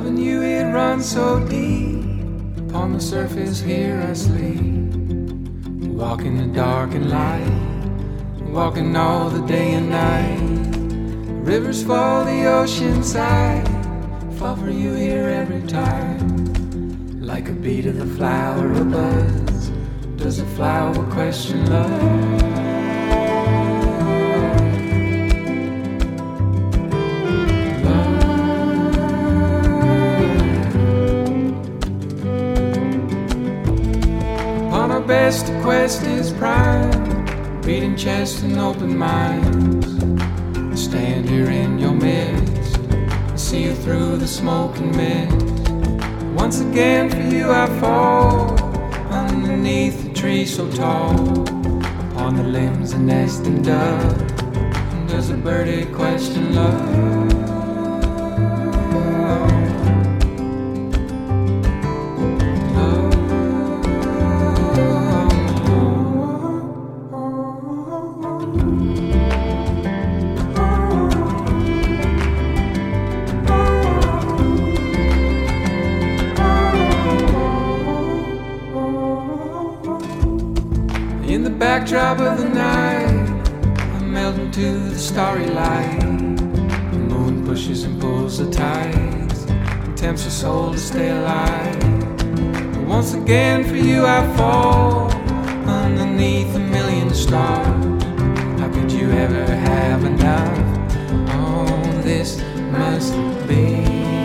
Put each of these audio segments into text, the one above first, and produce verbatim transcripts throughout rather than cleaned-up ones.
Loving you, it runs so deep. Upon the surface here I sleep. Walk in the dark and light, walking all the day and night. Rivers fall the ocean side, fall for you here every time. Like a beat of the flower, a buzz. Does a flower question love? Best quest is prime, beating chest and open minds. Stand here in your midst, see you through the smoke and mist. Once again for you I fall, underneath the tree so tall. Upon the limbs a nesting dove, does a birdie question love? In the backdrop of the night, I melt into the starry light. The moon pushes and pulls the tides, and tempts your soul to stay alive. But once again for you I fall, underneath a million stars. How could you ever have enough? Oh, this must be.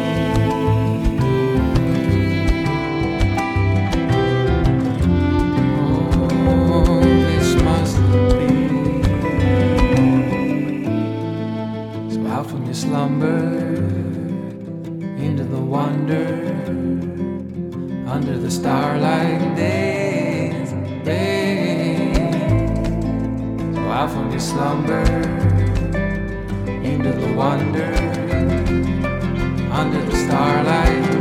From your slumber into the wonder, under the starlight days and rain. So out from your slumber into the wonder, under the starlight